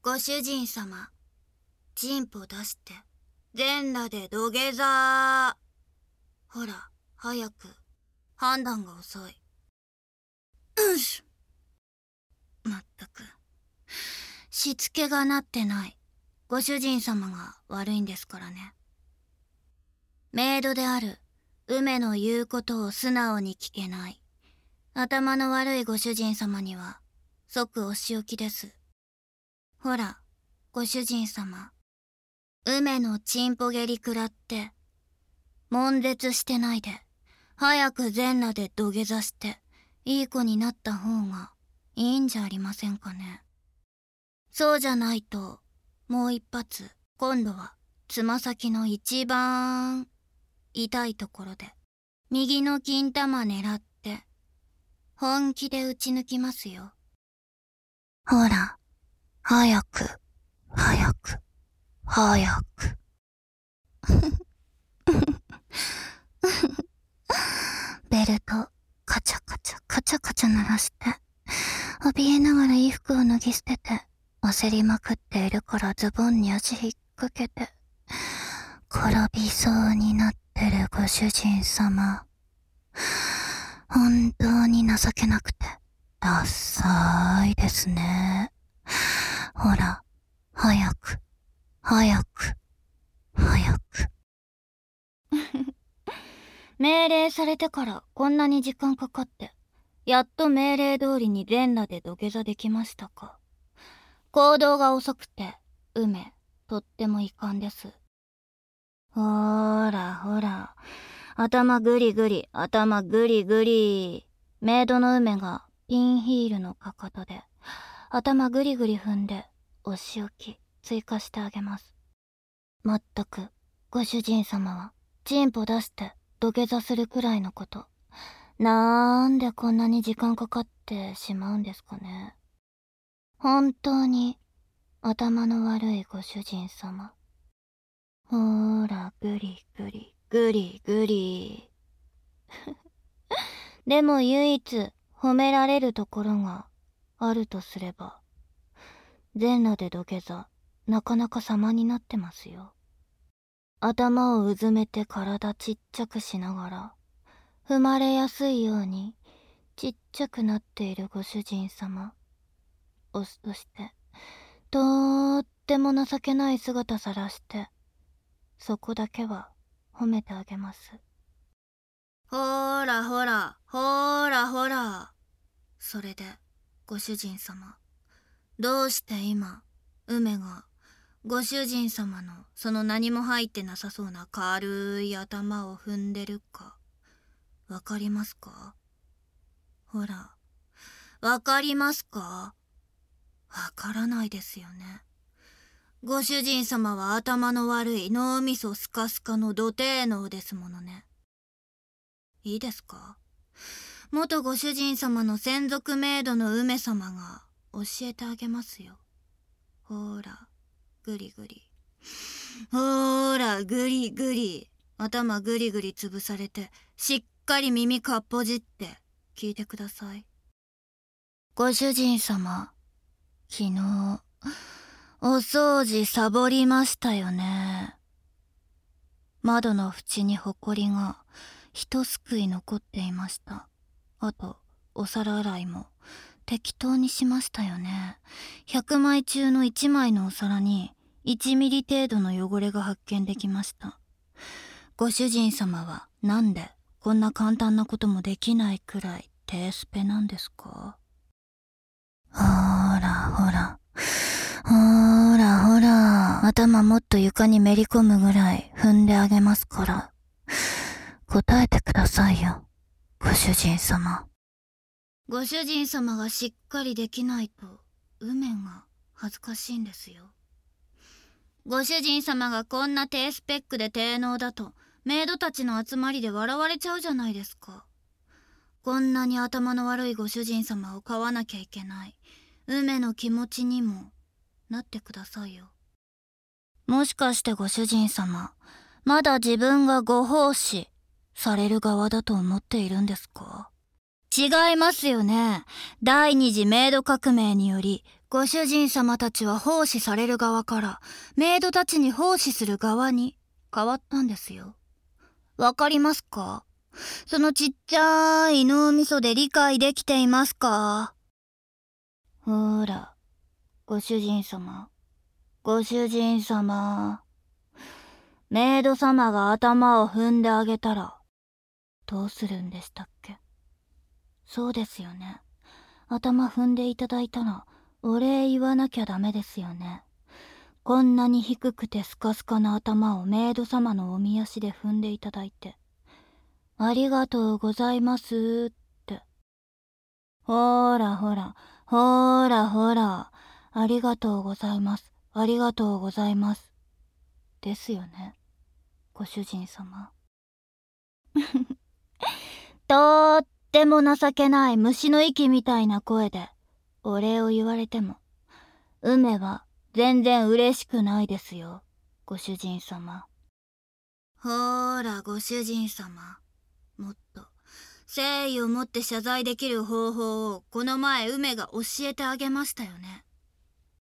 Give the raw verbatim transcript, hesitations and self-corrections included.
ご主人様、チンポ出して、全裸で土下座。ほら、早く。判断が遅い。うんし。まったく。しつけがなってない。ご主人様が悪いんですからね。メイドである梅の言うことを素直に聞けない。頭の悪いご主人様には即お仕置きです。ほら、ご主人様。梅のチンポ蹴り食らって、悶絶してないで、早く全裸で土下座して、いい子になった方がいいんじゃありませんかね。そうじゃないと、もう一発、今度は、つま先の一番痛いところで、右の金玉狙って、本気で打ち抜きますよ。ほら、早く、早く、早く。ベルト、カチャカチャ、カチャカチャ鳴らして、怯えながら衣服を脱ぎ捨てて、焦りまくっているからズボンに足引っ掛けて、転びそうになってるご主人様。本当に情けなくて、ダッサーいですね。ほら、早く、早く、早く。命令されてからこんなに時間かかって、やっと命令通りに全裸で土下座できましたか。行動が遅くて、梅、とっても遺憾です。ほーらほら、頭グリグリ、頭グリグリ。メイドの梅がピンヒールのかかとで、頭グリグリ踏んで、お仕置き、追加してあげます。まったく、ご主人様は、チンポ出して、土下座するくらいのこと、なんでこんなに時間かかってしまうんですかね。本当に頭の悪いご主人様。ほーら、グリグリ、グリグリ。でも唯一褒められるところがあるとすれば、全裸で土下座、なかなか様になってますよ。頭をうずめて体ちっちゃくしながら、踏まれやすいようにちっちゃくなっているご主人様。オスとして、とーっても情けない姿さらして、そこだけは褒めてあげます。ほーらほら、ほーらほら。それで、ご主人様、どうして今、梅が、ご主人様のその何も入ってなさそうな軽い頭を踏んでるか、わかりますか？ほら、わかりますか？わからないですよね。ご主人様は頭の悪い脳みそスカスカの土底脳ですものね。いいですか？元ご主人様の専属メイドの梅様が教えてあげますよ。ほーら、グリグリ。ほーら、グリグリ。頭グリグリ潰されて、しっかり耳かっぽじって聞いてください。ご主人様、昨日、お掃除サボりましたよね。窓の縁にほこりが一すくい残っていました。あと、お皿洗いも適当にしましたよね。ひゃくまい中のいちまいのお皿にいちミリ程度の汚れが発見できました。ご主人様はなんでこんな簡単なこともできないくらい低スペなんですか？ほらほら、ほらほら、頭もっと床にめり込むぐらい踏んであげますから。答えてくださいよ、ご主人様。ご主人様がしっかりできないと、梅が恥ずかしいんですよ。ご主人様がこんな低スペックで低能だと、メイドたちの集まりで笑われちゃうじゃないですか。こんなに頭の悪いご主人様を飼わなきゃいけない、梅の気持ちにもなってくださいよ。もしかしてご主人様、まだ自分がご奉仕される側だと思っているんですか？ 違いますよね。第二次メイド革命により、ご主人様たちは奉仕される側から、メイドたちに奉仕する側に変わったんですよ。わかりますか？そのちっちゃい脳みそで理解できていますか？ほーら、ご主人様、ご主人様。メイド様が頭を踏んであげたら、どうするんでしたっけ？そうですよね。頭踏んでいただいたら、お礼言わなきゃダメですよね。こんなに低くてスカスカな頭をメイド様のおみ足で踏んでいただいて、ありがとうございますって。ほーらほら、ほーらほら、ありがとうございます、ありがとうございます。ですよね、ご主人様。とーっても情けない虫の息みたいな声でお礼を言われても、梅は全然嬉しくないですよ、ご主人様。ほーら、ご主人様。もっと誠意を持って謝罪できる方法をこの前梅が教えてあげましたよね。